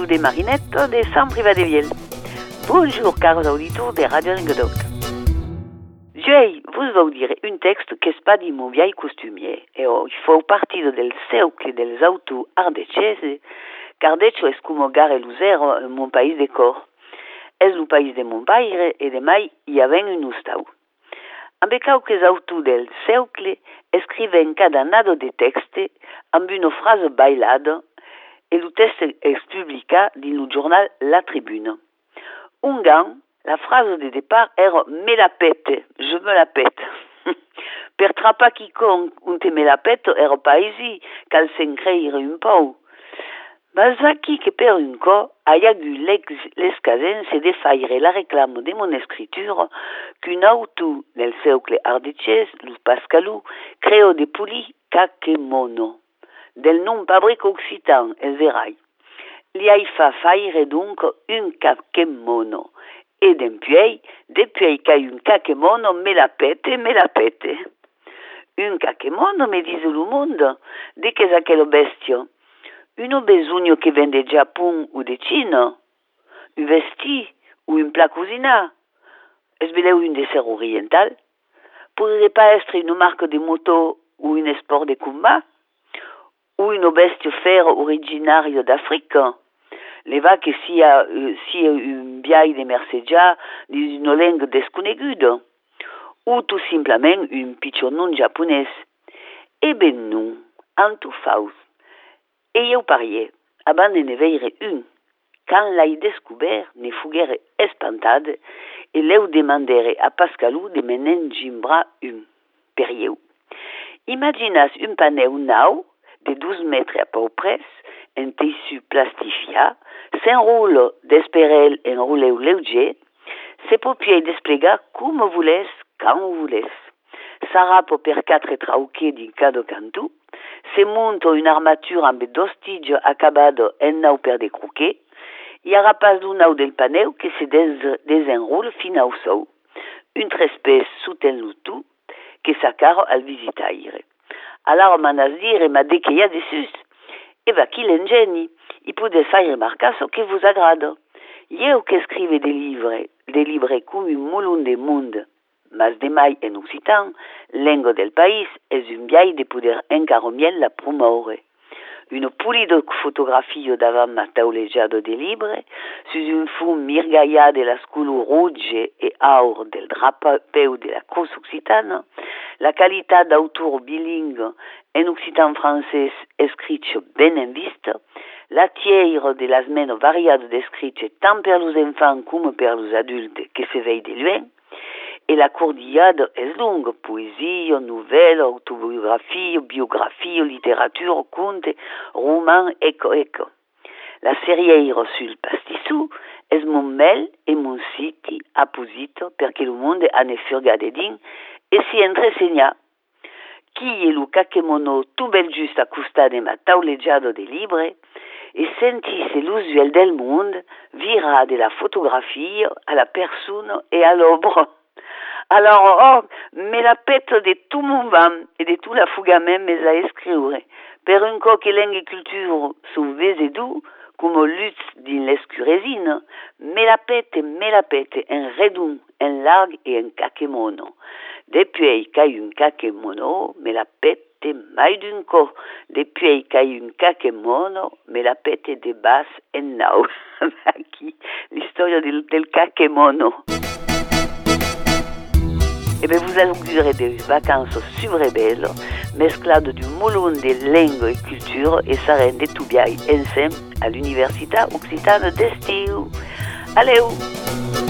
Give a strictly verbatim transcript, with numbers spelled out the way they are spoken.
des marinettes des Sans Privadeliel. Bonjour, cars auditeurs de Radio Ringuedoc. Je vais vous dire un texte che è di mon vieil costumier e oh, il faut partir del segle dels autos ardecesi, car d'hecho es como gare l'usero en mon país de cor. Es lo país de mon pare e de mai hi havent un ustau. Amb quauques autos del segle escriven cada nado de texte amb una frase bailada e lo text es publicat dins lo jornal La Tribune. Un gang, la phrase de départ era me la pète, je me la pète. Per trapar quiconque un te me la pète era pas ici, cal se'n creire un pau. Mas aquí que per un co ha eu l'escasense de faire la réclame de mon escriture qu'un auto del segle ardecès, lo Pascalou, creo de puli caquemono, del nom fabrique occitan, es verai. Li hai fa faire donc un caquemono, et d'empuei, depuis qu'a un caquemono me la pète, me la pète. Un caquemono, me dise lo monde, de qu'es aquel bestio? Un besugno che vende de Japon ou de China? Un vesti ou un plat cuisinat? Es veleu un dessert oriental? Pourrait pas être une marque de moto ou un sport de combat? Ou une bestia fer originario d'Afrique? Le va que sia, uh, sia un biai de mercegia d'une langue desconeguda? Ou tout simplement un pichonon japonès? Eh ben non, en tout faus. Et eu parié, abans de ne veire un. Quand l'ai descobert, ne fuguere espantade et l'eu demandere a Pascalou de menen gimbra un. Perieu. Imaginas un paneu nau de douze mètres à peu près, un tissu plastifiat, s'enroule d'esperel enrouleu leuger, se popie desplegar com voulez, quand voulez. S'arrape per quatre trauquets d'un cada cantu, se monta une armature amb dos tiges acabado en nau per de croquet, hi ha pas d'un nau del paneu que se des desenroule fin au sou. Un trespès souten lo tout, que s'acaro al visitaire. Alors manas dire ma de que hi ha dessus. E va qui l'engeni, i podes faire remarcar ce que vous agrada. Ieu que escrive des livres, des livres com un molon de monde, mas de mai en occitan, lengo del país, es un biai de poder encara miel la promoure. Une pulida fotografia davant ma taulejada de libre, sus un fum mirgaia de las color rouge et aur del drapeu de la Cruz Occitana, la qualitat d'autor bilingue en occitan francès escrit ben en vista, la tière de las meno variades d'escrits tant per los enfants com per los adultes que se veille de loin, et la cordillade est longue, poésie, nouvelle, autobiographie, biographie, littérature, conte, roman, eco, eco. La serie sul pastissou est mon mail et mon site apposito perché le monde en est furgade din et si entresegna. Qui est le caquemono tout bel juste accosta de ma taulejada de libre et sentisse l'usuel del monde vira de la photographie à la personne et à l'œuvre. Alors, oh, me la pète de tout mon vam et de tout la fuga même mais à escriure. Per un co que langue culture sont vese doux, comme lutte din l'escuresine, me la pète, me la pète, en redon, en largue et en caquemono. Depuis qu'a un caquemono, me la pète mai d'un co. Depuis qu'a un caquemono, me la pète de basse en nau. Aquí, l'histoire del, del caquemono. Eh bien, vous augurez des vacances super belles, mesclades du molon de langue et culture, et ça rend tout bien ensemble à l'Université Occitane d'Estiu. Allez!